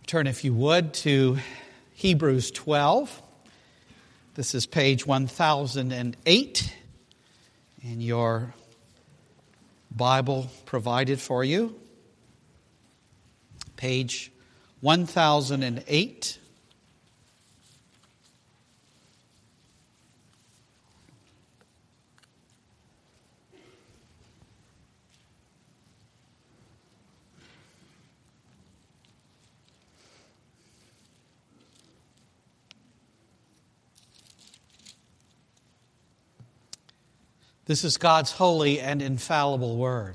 Turn, if you would, to Hebrews 12. This is page 1008 in your Bible provided for you. Page 1008. This is God's holy and infallible word.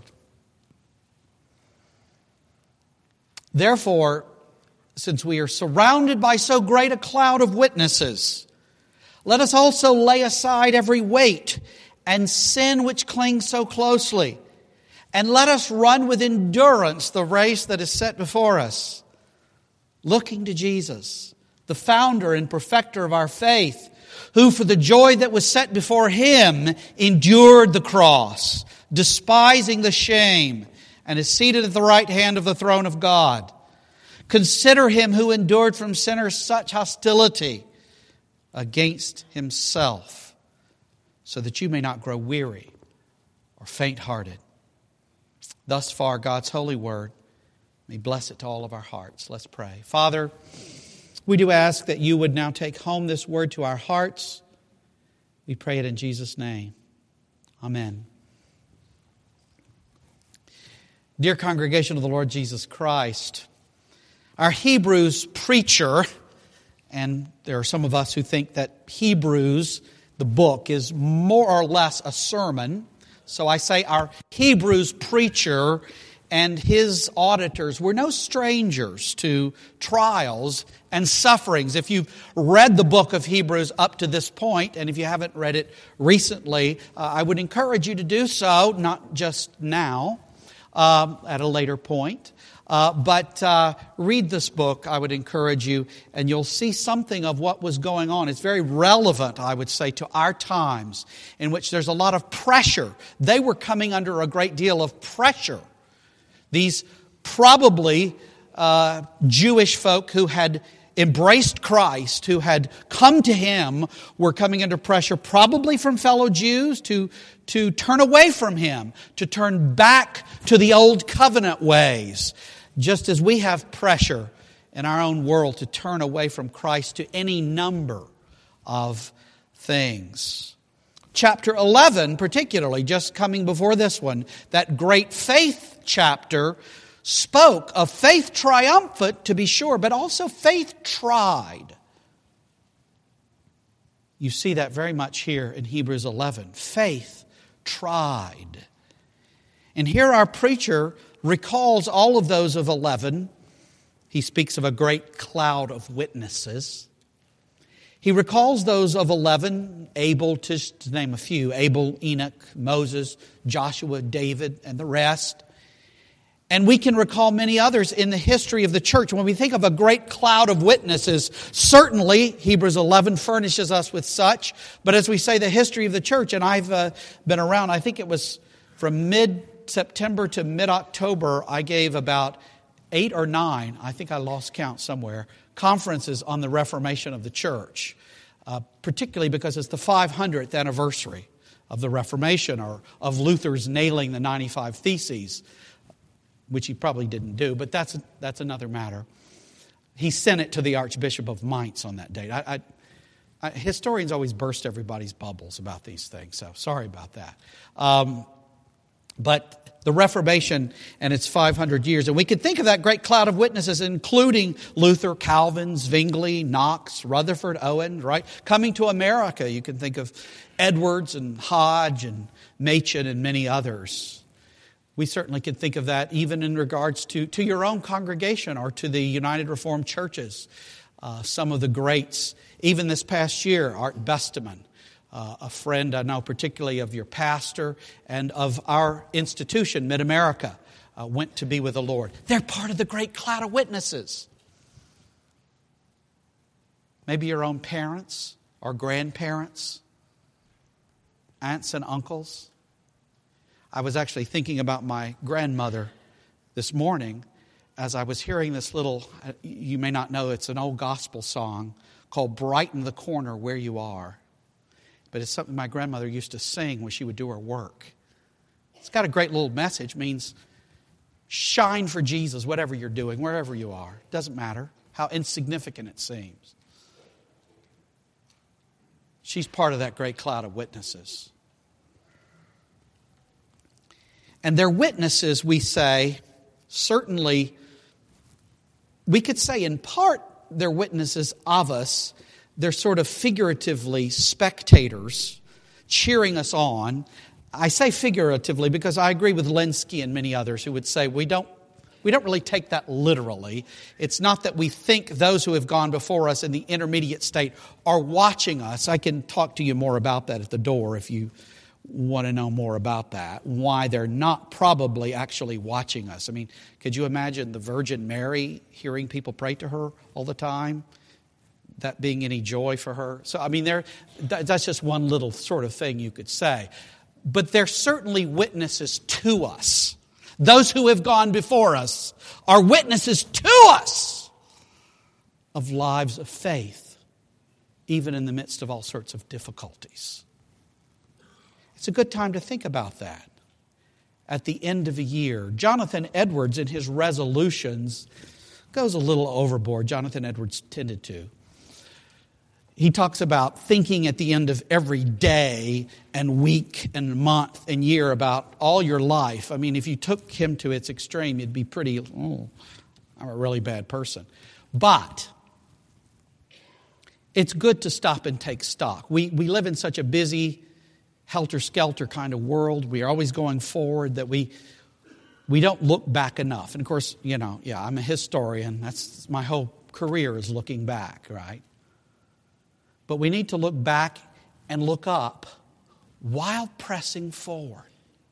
Therefore, since we are surrounded by so great a cloud of witnesses, let us also lay aside every weight and sin which clings so closely, and let us run with endurance the race that is set before us, looking to Jesus, the founder and perfecter of our faith, who for the joy that was set before him endured the cross, despising the shame, and is seated at the right hand of the throne of God. Consider him who endured from sinners such hostility against himself, so that you may not grow weary or faint-hearted. Thus far, God's holy word. May bless it to all of our hearts. Let's pray. Father, we do ask that you would now take home this word to our hearts. We pray it in Jesus' name. Amen. Dear congregation of the Lord Jesus Christ, our Hebrews preacher, and there are some of us who think that Hebrews, the book, is more or less a sermon. So I say our Hebrews preacher and his auditors were no strangers to trials and sufferings. If you've read the book of Hebrews up to this point, and if you haven't read it recently, I would encourage you to do so, not just now, at a later point. But read this book, I would encourage you, and you'll see something of what was going on. It's very relevant, I would say, to our times, in which there's a lot of pressure. They were coming under a great deal of pressure. These probably Jewish folk who had embraced Christ, who had come to Him, were coming under pressure probably from fellow Jews to turn away from Him, to turn back to the old covenant ways, just as we have pressure in our own world to turn away from Christ to any number of things. Chapter 11, particularly, just coming before this one, that great faith chapter spoke of faith triumphant, to be sure, but also faith tried. You see that very much here in Hebrews 11. Faith tried. And here our preacher recalls all of those of 11. He speaks of a great cloud of witnesses. He recalls those of 11, Abel, to name a few, Abel, Enoch, Moses, Joshua, David, and the rest. And we can recall many others in the history of the church. When we think of a great cloud of witnesses, certainly Hebrews 11 furnishes us with such. But as we say, the history of the church, and I've been around, I think it was from mid-September to mid-October, I gave about 8 or 9, I think I lost count somewhere, conferences on the Reformation of the church, particularly because it's the 500th anniversary of the Reformation, or of Luther's nailing the 95 Theses, which he probably didn't do, but that's another matter. He sent it to the Archbishop of Mainz on that date. Historians always burst everybody's bubbles about these things, so sorry about that. But the Reformation and its 500 years, and we could think of that great cloud of witnesses, including Luther, Calvin, Zwingli, Knox, Rutherford, Owen, right? Coming to America, you can think of Edwards and Hodge and Machen and many others. We certainly can think of that even in regards to your own congregation or to the United Reformed Churches. Some of the greats, even this past year, Art Besteman, a friend I know particularly of your pastor and of our institution, Mid-America, went to be with the Lord. They're part of the great cloud of witnesses. Maybe your own parents or grandparents, aunts and uncles. I was actually thinking about my grandmother this morning as I was hearing this little, you may not know, it's an old gospel song called Brighten the Corner Where You Are. But it's something my grandmother used to sing when she would do her work. It's got a great little message. It means shine for Jesus, whatever you're doing, wherever you are. Doesn't matter how insignificant it seems. She's part of that great cloud of witnesses. And their witnesses, we say, certainly, we could say in part they're witnesses of us. They're sort of figuratively spectators cheering us on. I say figuratively because I agree with Lenski and many others who would say we don't really take that literally. It's not that we think those who have gone before us in the intermediate state are watching us. I can talk to you more about that at the door if you want to know more about that, why they're not probably actually watching us. I mean, could you imagine the Virgin Mary hearing people pray to her all the time? That being any joy for her? So, I mean, that's just one little sort of thing you could say. But they're certainly witnesses to us. Those who have gone before us are witnesses to us of lives of faith, even in the midst of all sorts of difficulties. It's a good time to think about that. At the end of a year, Jonathan Edwards in his resolutions goes a little overboard. Jonathan Edwards tended to. He talks about thinking at the end of every day and week and month and year about all your life. I mean, if you took him to its extreme, you'd be pretty, I'm a really bad person. But it's good to stop and take stock. We live in such a busy, helter-skelter kind of world. We are always going forward that we don't look back enough. And of course, I'm a historian. That's my whole career is looking back, right? But we need to look back and look up while pressing forward.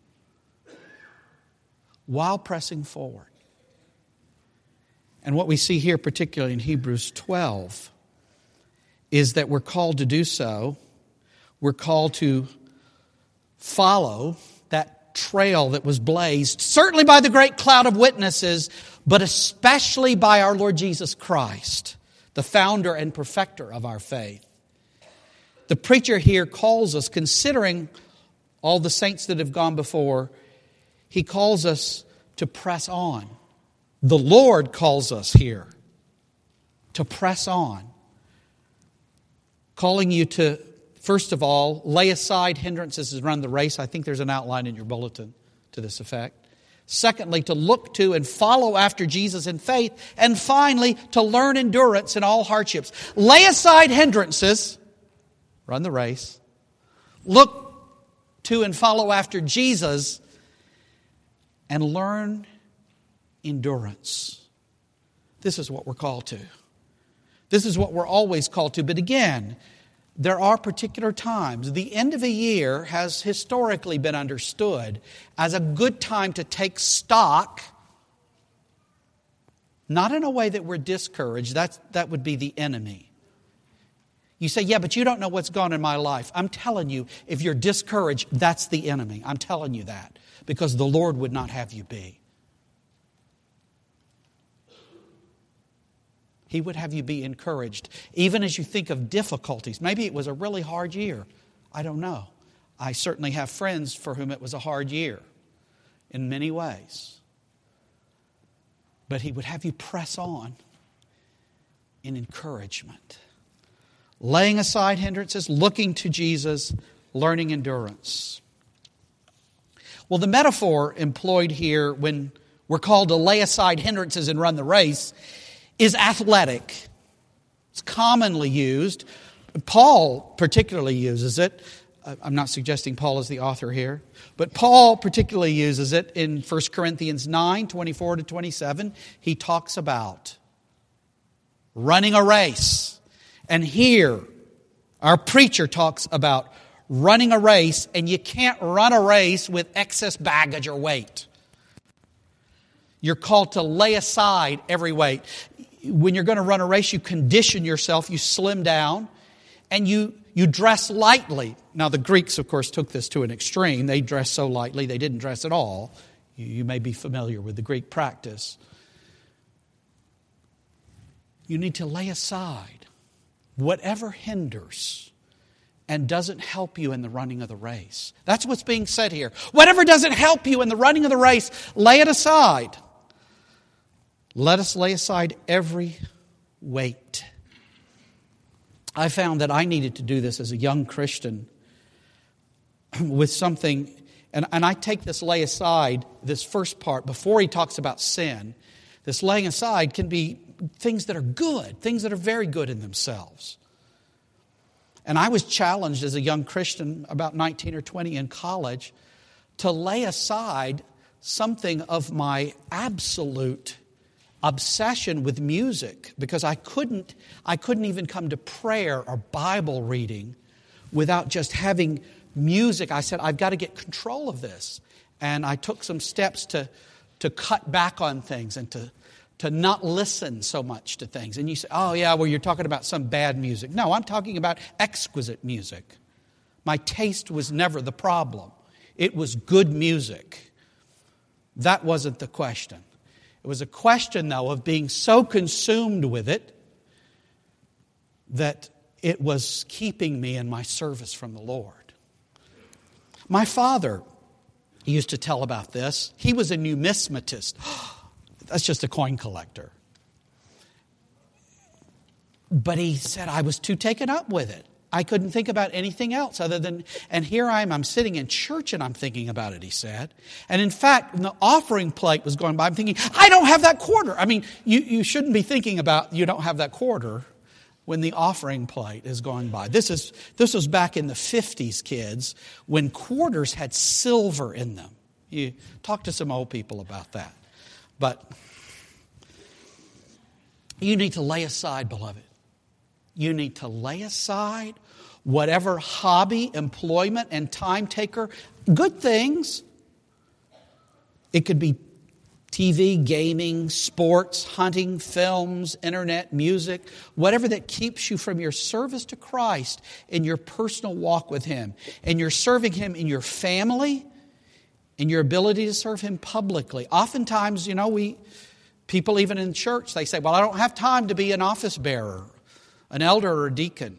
While pressing forward. And what we see here, particularly in Hebrews 12, is that we're called to do so. We're called to follow that trail that was blazed, certainly by the great cloud of witnesses, but especially by our Lord Jesus Christ, the founder and perfecter of our faith. The preacher here calls us, considering all the saints that have gone before, he calls us to press on. The Lord calls us here to press on. Calling you to, first of all, lay aside hindrances and run the race. I think there's an outline in your bulletin to this effect. Secondly, to look to and follow after Jesus in faith. And finally, to learn endurance in all hardships. Lay aside hindrances. Run the race. Look to and follow after Jesus and learn endurance. This is what we're called to. This is what we're always called to. But again, there are particular times. The end of a year has historically been understood as a good time to take stock, not in a way that we're discouraged. That would be the enemy. You say, yeah, but you don't know what's gone in my life. I'm telling you, if you're discouraged, that's the enemy. I'm telling you that. Because the Lord would not have you be. He would have you be encouraged. Even as you think of difficulties. Maybe it was a really hard year. I don't know. I certainly have friends for whom it was a hard year. In many ways. But He would have you press on in encouragement. Laying aside hindrances, looking to Jesus, learning endurance. Well, the metaphor employed here when we're called to lay aside hindrances and run the race is athletic. It's commonly used. Paul particularly uses it. I'm not suggesting Paul is the author here, but Paul particularly uses it in 1 Corinthians 9, 24 to 27. He talks about running a race. And here, our preacher talks about running a race, and you can't run a race with excess baggage or weight. You're called to lay aside every weight. When you're going to run a race, you condition yourself, you slim down, and you dress lightly. Now, the Greeks, of course, took this to an extreme. They dressed so lightly, they didn't dress at all. You may be familiar with the Greek practice. You need to lay aside whatever hinders and doesn't help you in the running of the race. That's what's being said here. Whatever doesn't help you in the running of the race, lay it aside. Let us lay aside every weight. I found that I needed to do this as a young Christian with something, and I take this lay aside, this first part, before he talks about sin. This laying aside can be things that are good, things that are very good in themselves. And I was challenged as a young Christian, about 19 or 20 in college, to lay aside something of my absolute obsession with music, because I couldn't even come to prayer or Bible reading without just having music. I said, I've got to get control of this. And I took some steps to cut back on things and to not listen so much to things. And you say, oh yeah, well, you're talking about some bad music. No, I'm talking about exquisite music. My taste was never the problem. It was good music. That wasn't the question. It was a question, though, of being so consumed with it that it was keeping me in my service from the Lord. My father used to tell about this. He was a numismatist. That's just a coin collector. But he said, I was too taken up with it. I couldn't think about anything else other than, and here I'm sitting in church and I'm thinking about it, he said. And in fact, when the offering plate was going by, I'm thinking, I don't have that quarter. I mean, you shouldn't be thinking about you don't have that quarter when the offering plate is going by. This was back in the 50s, kids, when quarters had silver in them. You talk to some old people about that. But you need to lay aside, beloved. You need to lay aside whatever hobby, employment, and time taker, good things. It could be TV, gaming, sports, hunting, films, internet, music, whatever that keeps you from your service to Christ in your personal walk with Him. And you're serving Him in your family, in your ability to serve Him publicly. Oftentimes, people even in church, they say, well, I don't have time to be an office bearer, an elder or a deacon.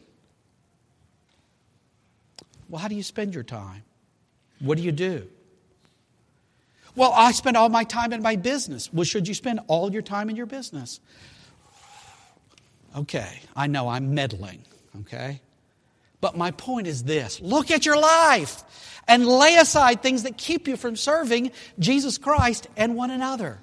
Well, how do you spend your time? What do you do? Well, I spend all my time in my business. Well, should you spend all your time in your business? Okay, I know I'm meddling, okay? But my point is this. Look at your life and lay aside things that keep you from serving Jesus Christ and one another.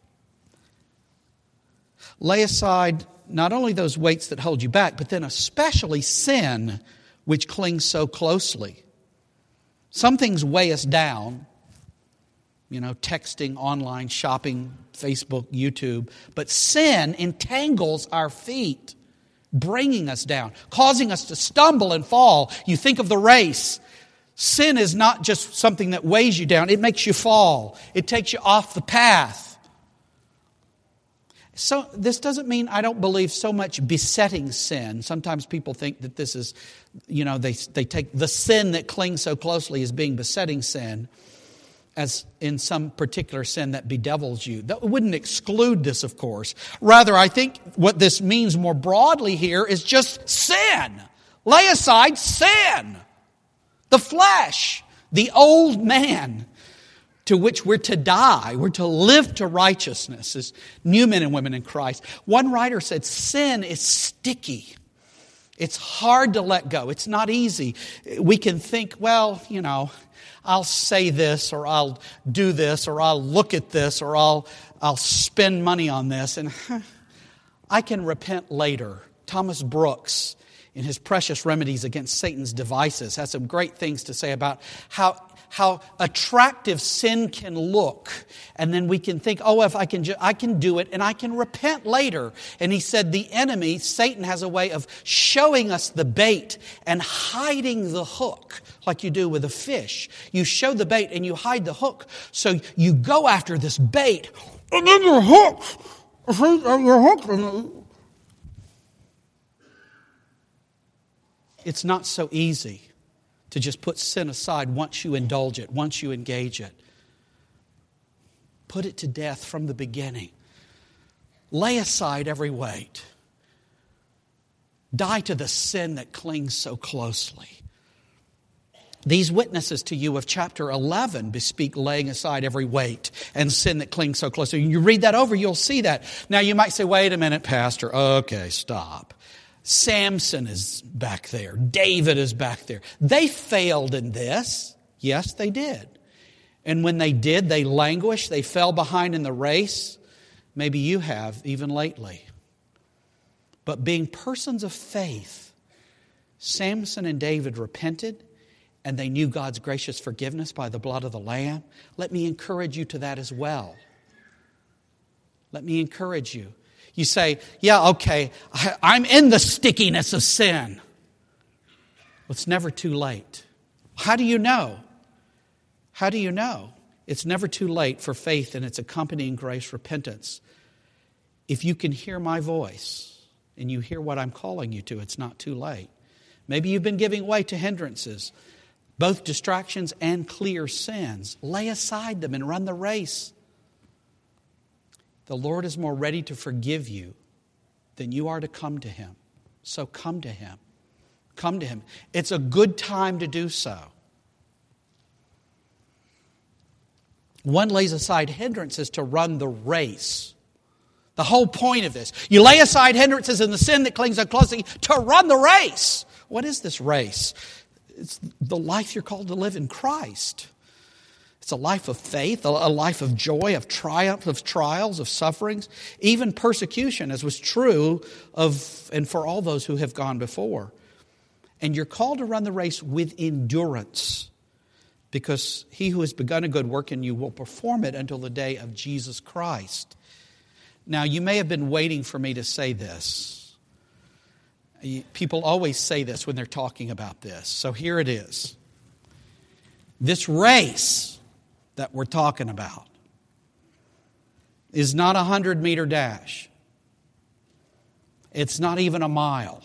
Lay aside not only those weights that hold you back, but then especially sin, which clings so closely. Some things weigh us down, texting, online shopping, Facebook, YouTube. But sin entangles our feet, bringing us down, causing us to stumble and fall. You think of the race. Sin is not just something that weighs you down. It makes you fall. It takes you off the path. So this doesn't mean I don't believe so much besetting sin. Sometimes people think that this is, they take the sin that clings so closely as being besetting sin, as in some particular sin that bedevils you. That wouldn't exclude this, of course. Rather, I think what this means more broadly here is just sin. Lay aside sin. The flesh, the old man, to which we're to die. We're to live to righteousness as new men and women in Christ. One writer said, sin is sticky. It's hard to let go. It's not easy. We can think, well, I'll say this, or I'll do this, or I'll look at this, or I'll spend money on this, and I can repent later. Thomas Brooks, in his Precious Remedies Against Satan's Devices, has some great things to say about how attractive sin can look. And then we can think, if I can do it and I can repent later. And he said the enemy, Satan, has a way of showing us the bait and hiding the hook like you do with a fish. You show the bait and you hide the hook. So you go after this bait and then you're hooked. You're hooked. It's not so easy to just put sin aside once you indulge it, once you engage it. Put it to death from the beginning. Lay aside every weight. Die to the sin that clings so closely. These witnesses to you of chapter 11 bespeak laying aside every weight and sin that clings so closely. When you read that over, you'll see that. Now you might say, wait a minute, Pastor. Okay, stop. Samson is back there. David is back there. They failed in this. Yes, they did. And when they did, they languished. They fell behind in the race. Maybe you have, even lately. But being persons of faith, Samson and David repented, and they knew God's gracious forgiveness by the blood of the Lamb. Let me encourage you to that as well. Let me encourage you. You say, yeah, okay, I'm in the stickiness of sin. Well, it's never too late. How do you know? How do you know? It's never too late for faith and its accompanying grace, repentance. If you can hear my voice and you hear what I'm calling you to, it's not too late. Maybe you've been giving way to hindrances, both distractions and clear sins. Lay aside them and run the race. The Lord is more ready to forgive you than you are to come to Him. So come to Him. Come to Him. It's a good time to do so. One lays aside hindrances to run the race. The whole point of this. You lay aside hindrances and the sin that clings so closely to run the race. What is this race? It's the life you're called to live in Christ. It's a life of faith, a life of joy, of triumph, of trials, of sufferings, even persecution, as was true of and for all those who have gone before. And you're called to run the race with endurance, because He who has begun a good work in you will perform it until the day of Jesus Christ. Now, you may have been waiting for me to say this. People always say this when they're talking about this. So here it is. This race that we're talking about is not a 100-meter dash. It's not even a mile.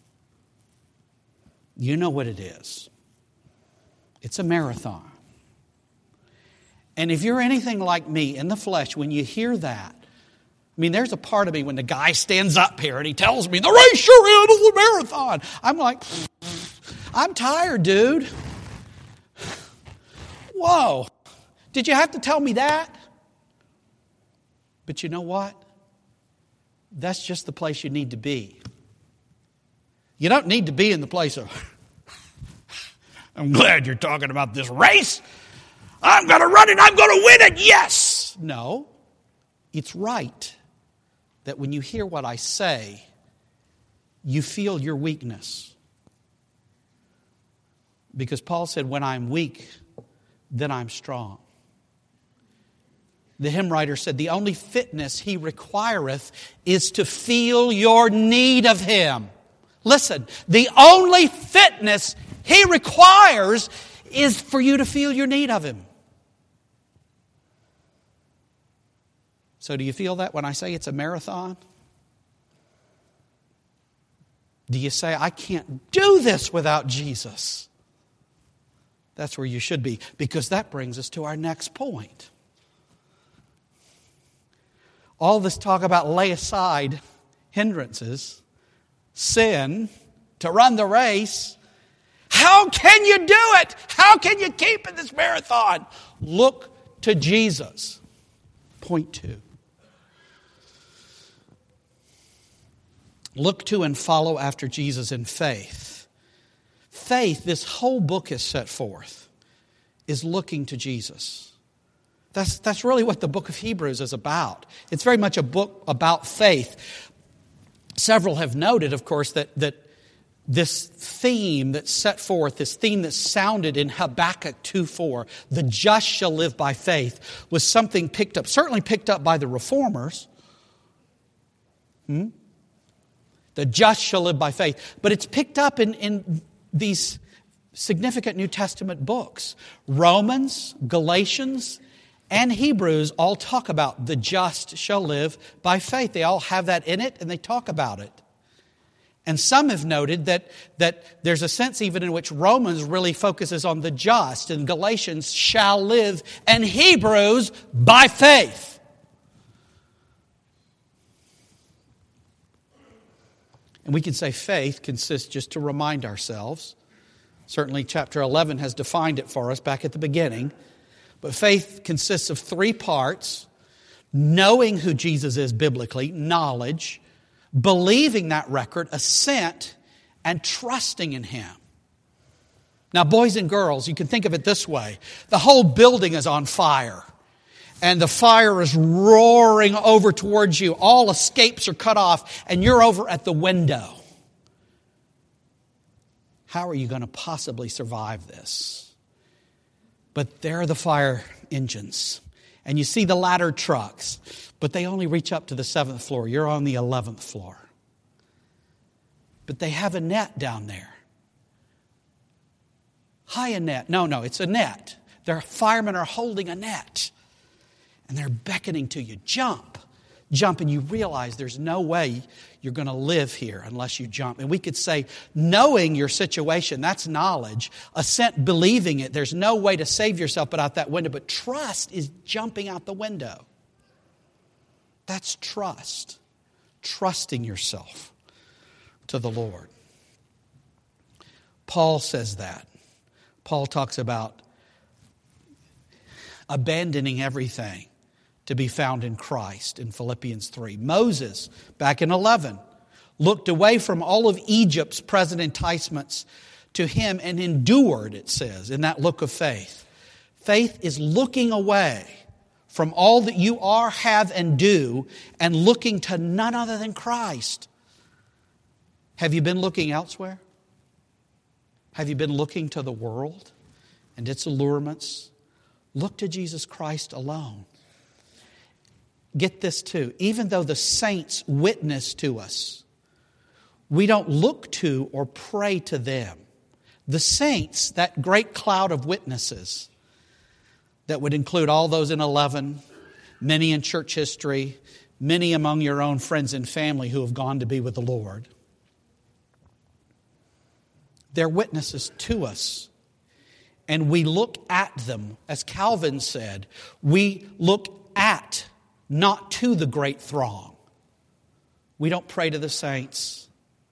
You know what it is. It's a marathon. And if you're anything like me in the flesh, when you hear that, I mean, there's a part of me when the guy stands up here and he tells me, the race you're in is a marathon. I'm like, I'm tired, dude. Whoa. Did you have to tell me that? But you know what? That's just the place you need to be. You don't need to be in the place of, I'm glad you're talking about this race. I'm going to run it. I'm going to win it. Yes. No, it's right that when you hear what I say, you feel your weakness. Because Paul said, when I'm weak, then I'm strong. The hymn writer said, the only fitness He requireth is to feel your need of Him. Listen, the only fitness He requires is for you to feel your need of Him. So do you feel that when I say it's a marathon? Do you say, I can't do this without Jesus? That's where you should be, because that brings us to our next point. All this talk about lay aside hindrances, sin, to run the race. How can you do it? How can you keep in this marathon? Look to Jesus. Point 2. Look to and follow after Jesus in faith. Faith, this whole book is set forth, is looking to Jesus. That's really what the book of Hebrews is about. It's very much a book about faith. Several have noted, of course, that this theme that's set forth, this theme that sounded in Habakkuk 2:4, the just shall live by faith, was something picked up, certainly picked up by the reformers. The just shall live by faith. But it's picked up in these significant New Testament books. Romans, Galatians, and Hebrews all talk about the just shall live by faith. They all have that in it and they talk about it. And some have noted that there's a sense even in which Romans really focuses on the just and Galatians shall live and Hebrews by faith. And we can say faith consists, just to remind ourselves, certainly chapter 11 has defined it for us back at the beginning, but faith consists of three parts: knowing who Jesus is biblically, knowledge, believing that record, assent, and trusting in Him. Now, boys and girls, you can think of it this way. The whole building is on fire, and the fire is roaring over towards you. All escapes are cut off, and you're over at the window. How are you going to possibly survive this? But there are the fire engines, and you see the ladder trucks, but they only reach up to the 7th floor. You're on the 11th floor. But they have a net down there. High a net. No, it's a net. Their firemen are holding a net. And they're beckoning to you. Jump. Jump, and you realize there's no way you're going to live here unless you jump. And we could say, knowing your situation, that's knowledge. Assent, believing it. There's no way to save yourself but out that window. But trust is jumping out the window. That's trust. Trusting yourself to the Lord. Paul says that. Paul talks about abandoning everything to be found in Christ in Philippians 3. Moses, back in 11, looked away from all of Egypt's present enticements to him and endured, it says, in that look of faith. Faith is looking away from all that you are, have, and do, and looking to none other than Christ. Have you been looking elsewhere? Have you been looking to the world and its allurements? Look to Jesus Christ alone. Get this too. Even though the saints witness to us, we don't look to or pray to them. The saints, that great cloud of witnesses that would include all those in 11, many in church history, many among your own friends and family who have gone to be with the Lord. They're witnesses to us. And we look at them. As Calvin said, we look at, not to the great throng. We don't pray to the saints.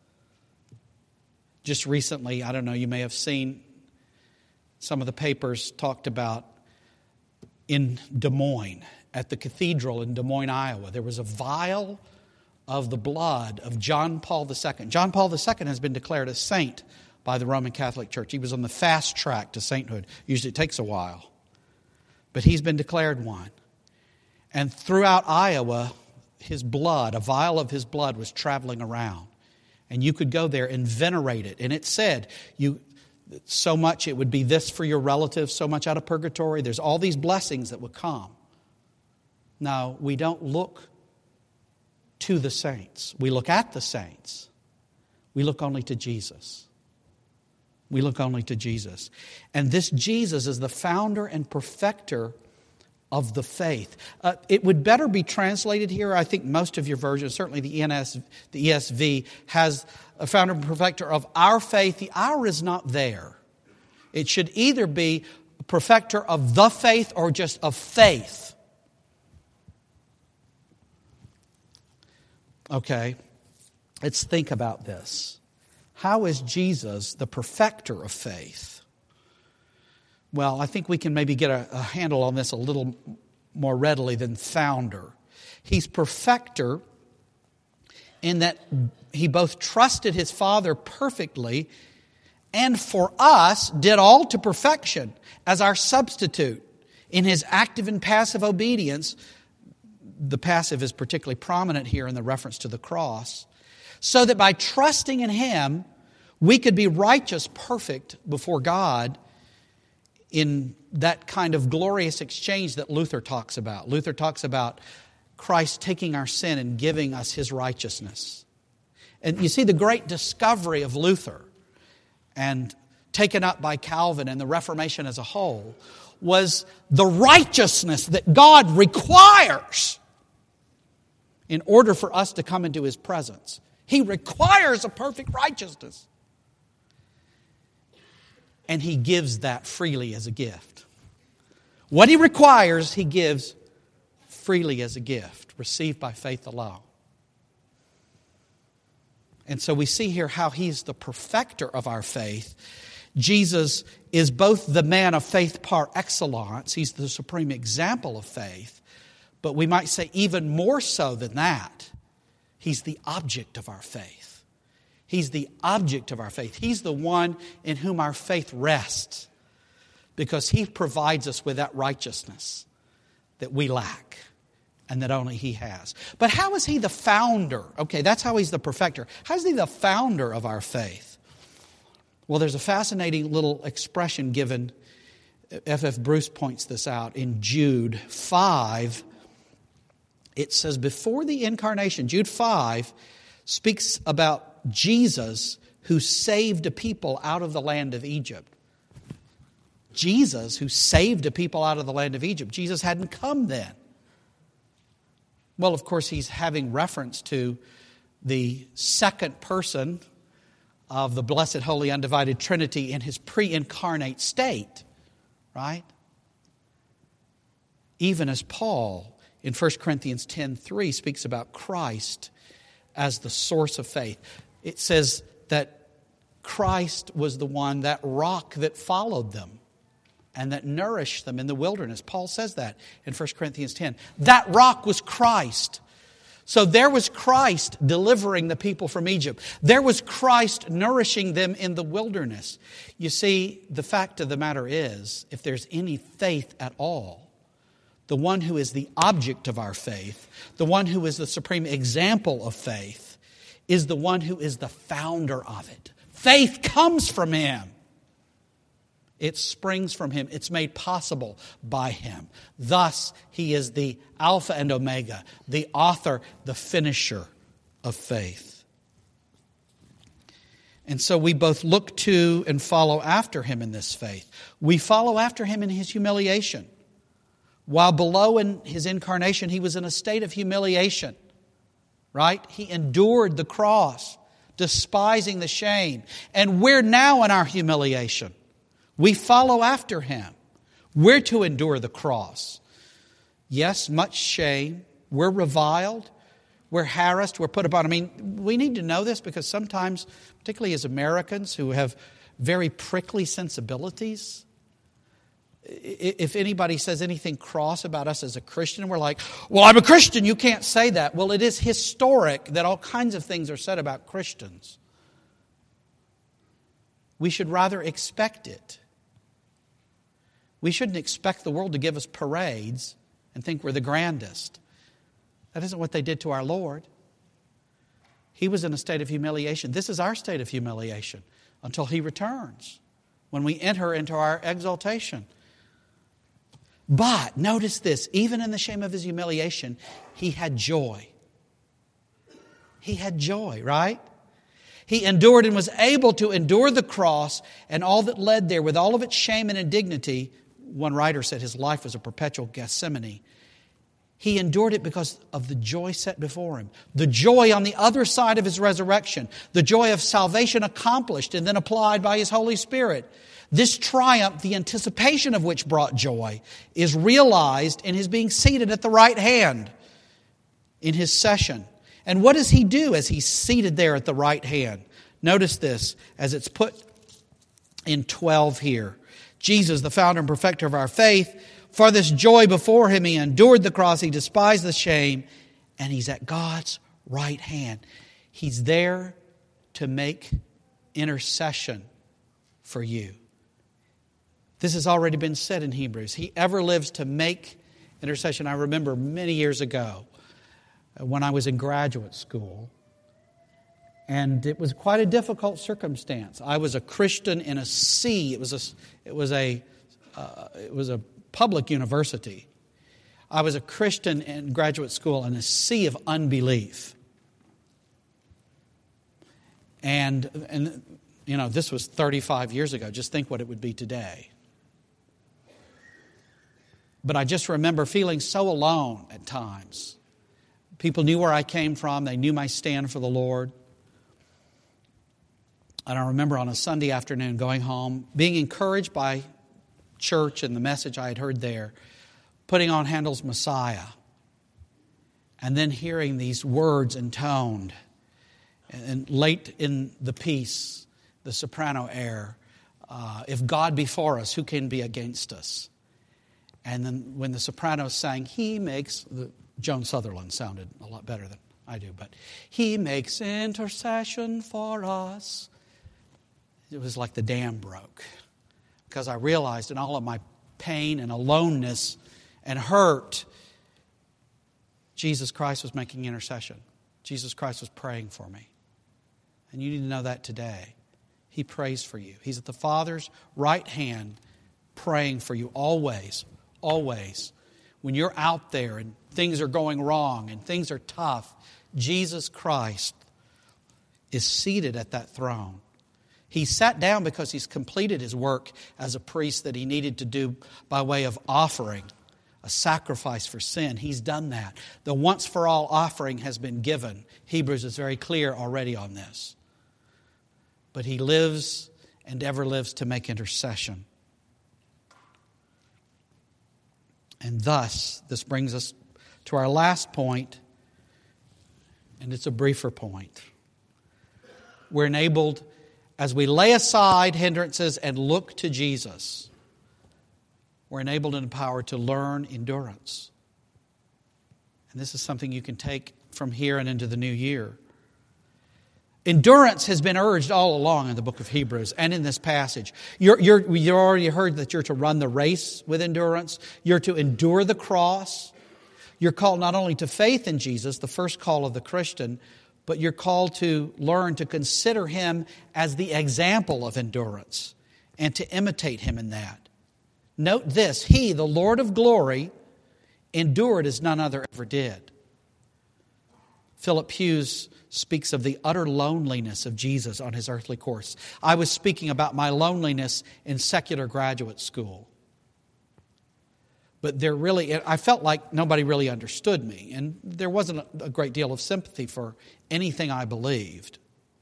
Just recently, I don't know, you may have seen some of the papers talked about in Des Moines, at the cathedral in Des Moines, Iowa. There was a vial of the blood of John Paul II. John Paul II has been declared a saint by the Roman Catholic Church. He was on the fast track to sainthood. Usually it takes a while. But he's been declared one. And throughout Iowa, his blood, a vial of his blood was traveling around. And you could go there and venerate it. And it said, so much it would be this for your relatives, so much out of purgatory. There's all these blessings that would come. Now, we don't look to the saints. We look at the saints. We look only to Jesus. We look only to Jesus. And this Jesus is the founder and perfecter of the faith. It would better be translated here. I think most of your versions, certainly the ESV, has a founder and perfecter of our faith. The our is not there. It should either be perfecter of the faith or just of faith. Okay, let's think about this. How is Jesus the perfecter of faith? Well, I think we can maybe get a handle on this a little more readily than founder. He's perfecter in that he both trusted his Father perfectly and for us did all to perfection as our substitute in his active and passive obedience. The passive is particularly prominent here in the reference to the cross. So that by trusting in him, we could be righteous, perfect before God in that kind of glorious exchange that Luther talks about. Luther talks about Christ taking our sin and giving us his righteousness. And you see the great discovery of Luther and taken up by Calvin and the Reformation as a whole was the righteousness that God requires in order for us to come into his presence. He requires a perfect righteousness. And he gives that freely as a gift. What he requires, he gives freely as a gift, received by faith alone. And so we see here how He's the perfecter of our faith. Jesus is both the man of faith par excellence. He's the supreme example of faith. But we might say even more so than that, He's the object of our faith. He's the object of our faith. He's the one in whom our faith rests, because He provides us with that righteousness that we lack and that only He has. But how is He the founder? Okay, that's how He's the perfecter. How is He the founder of our faith? Well, there's a fascinating little expression given. F.F. Bruce points this out in Jude 5. It says, before the incarnation, Jude 5 speaks about Jesus who saved a people out of the land of Egypt. Jesus who saved a people out of the land of Egypt. Jesus hadn't come then. Well, of course, he's having reference to the second person of the blessed, holy, undivided Trinity in His pre-incarnate state, right? Even as Paul in 1 Corinthians 10:3 speaks about Christ as the source of faith. It says that Christ was the one, that rock that followed them and that nourished them in the wilderness. Paul says that in 1 Corinthians 10. That rock was Christ. So there was Christ delivering the people from Egypt. There was Christ nourishing them in the wilderness. You see, the fact of the matter is, if there's any faith at all, the one who is the object of our faith, the one who is the supreme example of faith, is the one who is the founder of it. Faith comes from Him. It springs from Him. It's made possible by Him. Thus, He is the Alpha and Omega, the author, the finisher of faith. And so we both look to and follow after Him in this faith. We follow after Him in His humiliation. While below in His incarnation, He was in a state of humiliation. Right? He endured the cross, despising the shame. And we're now in our humiliation. We follow after Him. We're to endure the cross. Yes, much shame. We're reviled. We're harassed. We're put upon. I mean, we need to know this because sometimes, particularly as Americans who have very prickly sensibilities, if anybody says anything cross about us as a Christian, we're like, well, I'm a Christian, you can't say that. Well, it is historic that all kinds of things are said about Christians. We should rather expect it. We shouldn't expect the world to give us parades and think we're the grandest. That isn't what they did to our Lord. He was in a state of humiliation. This is our state of humiliation until He returns, when we enter into our exaltation. But notice this, even in the shame of His humiliation, He had joy. He had joy, right? He endured and was able to endure the cross and all that led there with all of its shame and indignity. One writer said His life was a perpetual Gethsemane. He endured it because of the joy set before Him. The joy on the other side of His resurrection. The joy of salvation accomplished and then applied by His Holy Spirit. This triumph, the anticipation of which brought joy, is realized in His being seated at the right hand in His session. And what does He do as He's seated there at the right hand? Notice this as it's put in 12 here. Jesus, the founder and perfecter of our faith, for this joy before Him, He endured the cross, He despised the shame, and He's at God's right hand. He's there to make intercession for you. This has already been said in Hebrews. He ever lives to make intercession. I remember many years ago when I was in graduate school, and it was quite a difficult circumstance. I was a Christian in a sea. It was a public university. I was a Christian in graduate school in a sea of unbelief. And you know, this was 35 years ago. Just think what it would be today. But I just remember feeling so alone at times. People knew where I came from. They knew my stand for the Lord. And I remember on a Sunday afternoon going home, being encouraged by church and the message I had heard there, putting on Handel's Messiah, and then hearing these words intoned. And late in the piece, the soprano air, if God be for us, who can be against us? And then when the soprano sang, He makes, Joan Sutherland sounded a lot better than I do, but He makes intercession for us. It was like the dam broke, because I realized in all of my pain and aloneness and hurt, Jesus Christ was making intercession. Jesus Christ was praying for me. And you need to know that today. He prays for you. He's at the Father's right hand praying for you always, always. When you're out there and things are going wrong and things are tough, Jesus Christ is seated at that throne. He sat down because He's completed His work as a priest that He needed to do by way of offering, a sacrifice for sin. He's done that. The once-for-all offering has been given. Hebrews is very clear already on this. But He lives and ever lives to make intercession. And thus, this brings us to our last point, and it's a briefer point. We're enabled, as we lay aside hindrances and look to Jesus, we're enabled and empowered to learn endurance. And this is something you can take from here and into the new year. Endurance has been urged all along in the book of Hebrews and in this passage. You already heard that you're to run the race with endurance. You're to endure the cross. You're called not only to faith in Jesus, the first call of the Christian, but you're called to learn to consider Him as the example of endurance and to imitate Him in that. Note this, He, the Lord of glory, endured as none other ever did. Philip Hughes speaks of the utter loneliness of Jesus on His earthly course. I was speaking about my loneliness in secular graduate school. But I felt like nobody really understood me. And there wasn't a great deal of sympathy for anything I believed.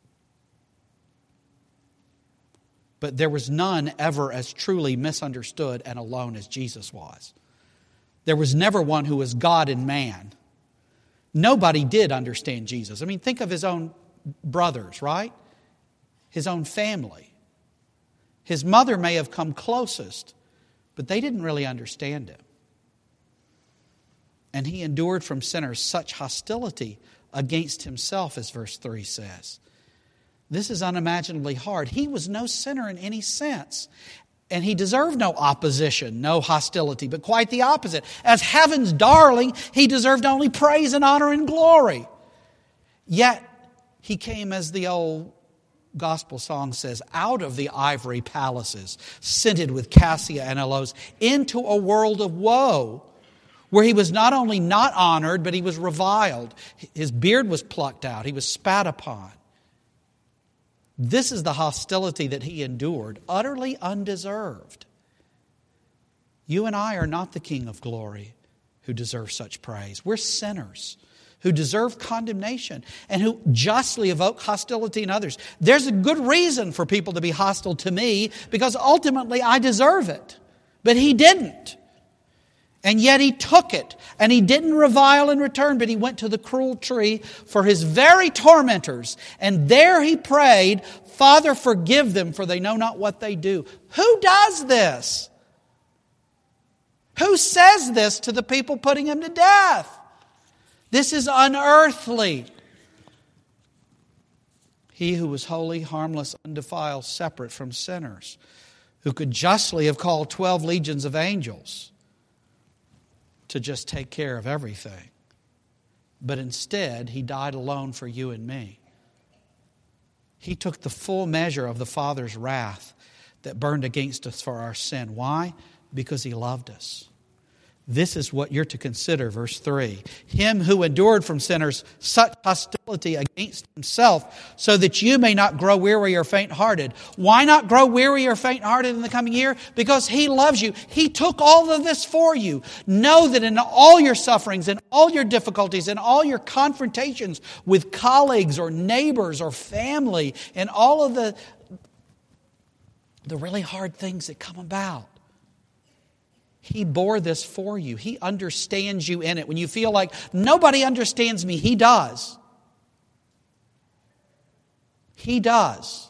But there was none ever as truly misunderstood and alone as Jesus was. There was never one who was God and man. Nobody did understand Jesus. I mean, think of His own brothers, right? His own family. His mother may have come closest, but they didn't really understand Him. And He endured from sinners such hostility against Himself, as verse 3 says. This is unimaginably hard. He was no sinner in any sense. And He deserved no opposition, no hostility, but quite the opposite. As heaven's darling, He deserved only praise and honor and glory. Yet, He came, as the old gospel song says, out of the ivory palaces, scented with cassia and aloes, into a world of woe, where He was not only not honored, but He was reviled. His beard was plucked out. He was spat upon. This is the hostility that He endured, utterly undeserved. You and I are not the King of glory who deserve such praise. We're sinners who deserve condemnation and who justly evoke hostility in others. There's a good reason for people to be hostile to me, because ultimately I deserve it. But He didn't. And yet He took it, and He didn't revile in return, but He went to the cruel tree for His very tormentors. And there He prayed, Father, forgive them, for they know not what they do. Who does this? Who says this to the people putting Him to death? This is unearthly. He who was holy, harmless, undefiled, separate from sinners, who could justly have called 12 legions of angels to just take care of everything. But instead, He died alone for you and me. He took the full measure of the Father's wrath that burned against us for our sin. Why? Because He loved us. This is what you're to consider, verse 3. Him who endured from sinners such hostility against Himself, so that you may not grow weary or faint-hearted. Why not grow weary or faint-hearted in the coming year? Because He loves you. He took all of this for you. Know that in all your sufferings, in all your difficulties, in all your confrontations with colleagues or neighbors or family, and all of the really hard things that come about, He bore this for you. He understands you in it. When you feel like nobody understands me, He does. He does.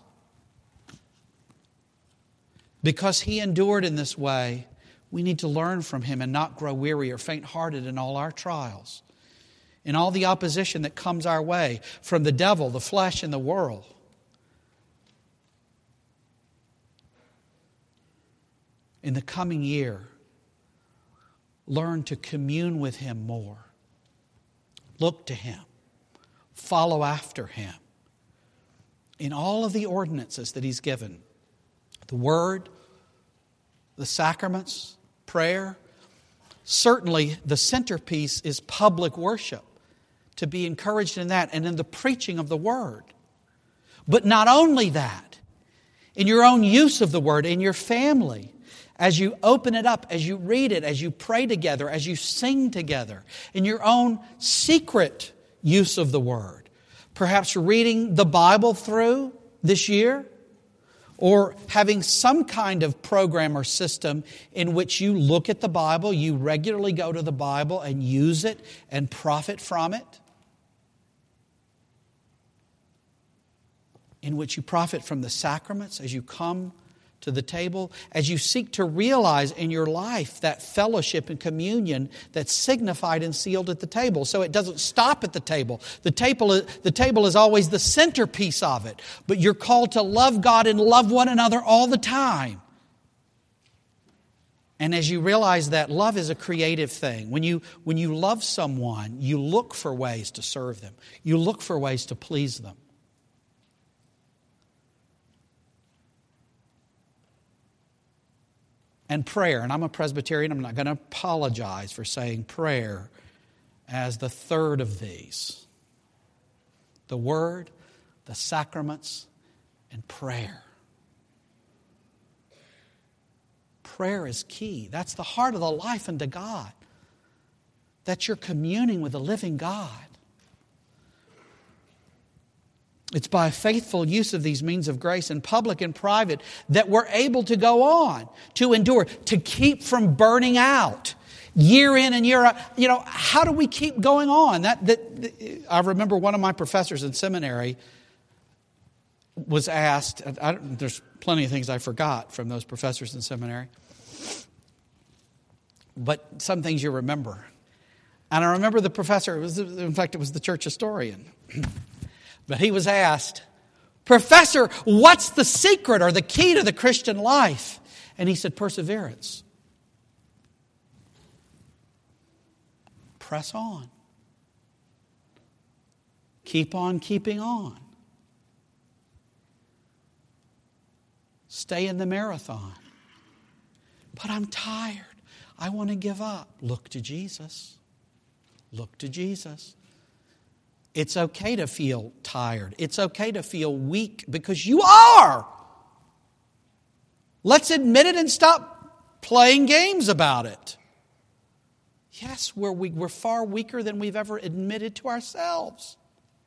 Because He endured in this way, we need to learn from Him and not grow weary or faint-hearted in all our trials, in all the opposition that comes our way from the devil, the flesh, and the world. In the coming year, learn to commune with Him more. Look to Him. Follow after Him. In all of the ordinances that He's given, the Word, the sacraments, prayer, certainly the centerpiece is public worship, to be encouraged in that and in the preaching of the Word. But not only that, in your own use of the Word, in your family, as you open it up, as you read it, as you pray together, as you sing together, in your own secret use of the Word. Perhaps reading the Bible through this year, or having some kind of program or system in which you look at the Bible, you regularly go to the Bible and use it and profit from it. In which you profit from the sacraments as you come to the table, as you seek to realize in your life that fellowship and communion that's signified and sealed at the table. So it doesn't stop at the table. The table is always the centerpiece of it. But you're called to love God and love one another all the time. And as you realize that love is a creative thing, when you love someone, you look for ways to serve them. You look for ways to please them. And prayer, and I'm a Presbyterian, I'm not going to apologize for saying prayer as the third of these. The Word, the sacraments, and prayer. Prayer is key. That's the heart of the life unto God. That you're communing with the living God. It's by faithful use of these means of grace in public and private that we're able to go on, to endure, to keep from burning out year in and year out. You know, how do we keep going on? I remember one of my professors in seminary was asked, there's plenty of things I forgot from those professors in seminary, but some things you remember. And I remember the professor, in fact, it was the church historian. But he was asked, "Professor, what's the secret or the key to the Christian life?" And he said, "Perseverance. Press on. Keep on keeping on. Stay in the marathon. But I'm tired. I want to give up." Look to Jesus. Look to Jesus. It's okay to feel tired. It's okay to feel weak because you are. Let's admit it and stop playing games about it. Yes, we're far weaker than we've ever admitted to ourselves.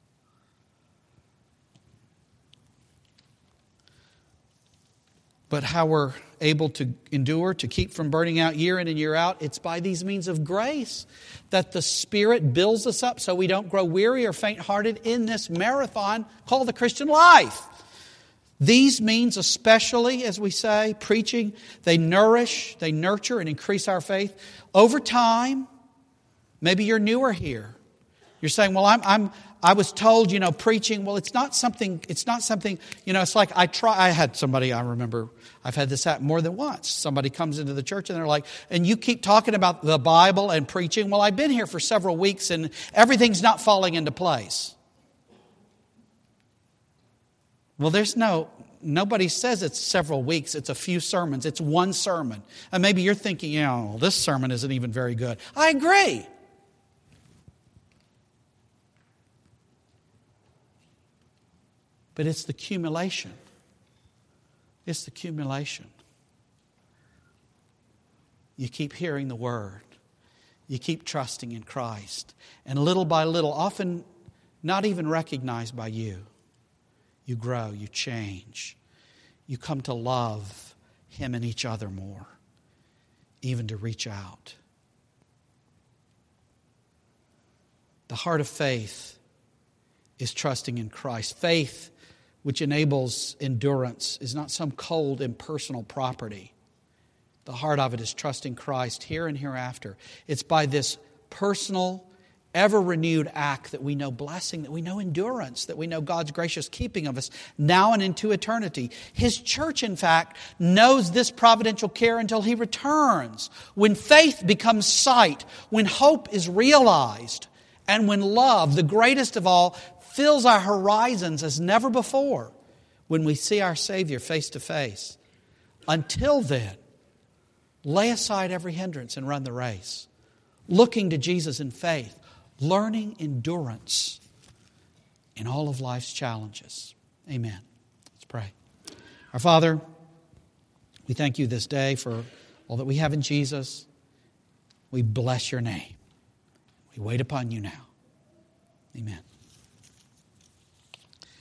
But how we're able to endure, to keep from burning out year in and year out, it's by these means of grace that the Spirit builds us up so we don't grow weary or faint-hearted in this marathon called the Christian life. These means, especially, as we say, preaching, they nourish, they nurture, and increase our faith. Over time, maybe you're newer here. You're saying, "Well, I was told, preaching." Well, it's not something, it's like I had somebody, I remember, I've had this happen more than once. Somebody comes into the church and they're like, "And you keep talking about the Bible and preaching." Well, I've been here for several weeks and everything's not falling into place. Well, nobody says it's several weeks. It's a few sermons. It's one sermon. And maybe you're thinking, this sermon isn't even very good. I agree. But it's the accumulation. It's the accumulation. You keep hearing the Word. You keep trusting in Christ. And little by little, often not even recognized by you, you grow, you change. You come to love Him and each other more, even to reach out. The heart of faith is trusting in Christ. Faith which enables endurance, is not some cold, impersonal property. The heart of it is trusting Christ here and hereafter. It's by this personal, ever-renewed act that we know blessing, that we know endurance, that we know God's gracious keeping of us now and into eternity. His church, in fact, knows this providential care until He returns, when faith becomes sight, when hope is realized, and when love, the greatest of all, fills our horizons as never before, when we see our Savior face to face. Until then, lay aside every hindrance and run the race, looking to Jesus in faith, learning endurance in all of life's challenges. Amen. Let's pray. Our Father, we thank You this day for all that we have in Jesus. We bless Your name. We wait upon You now. Amen.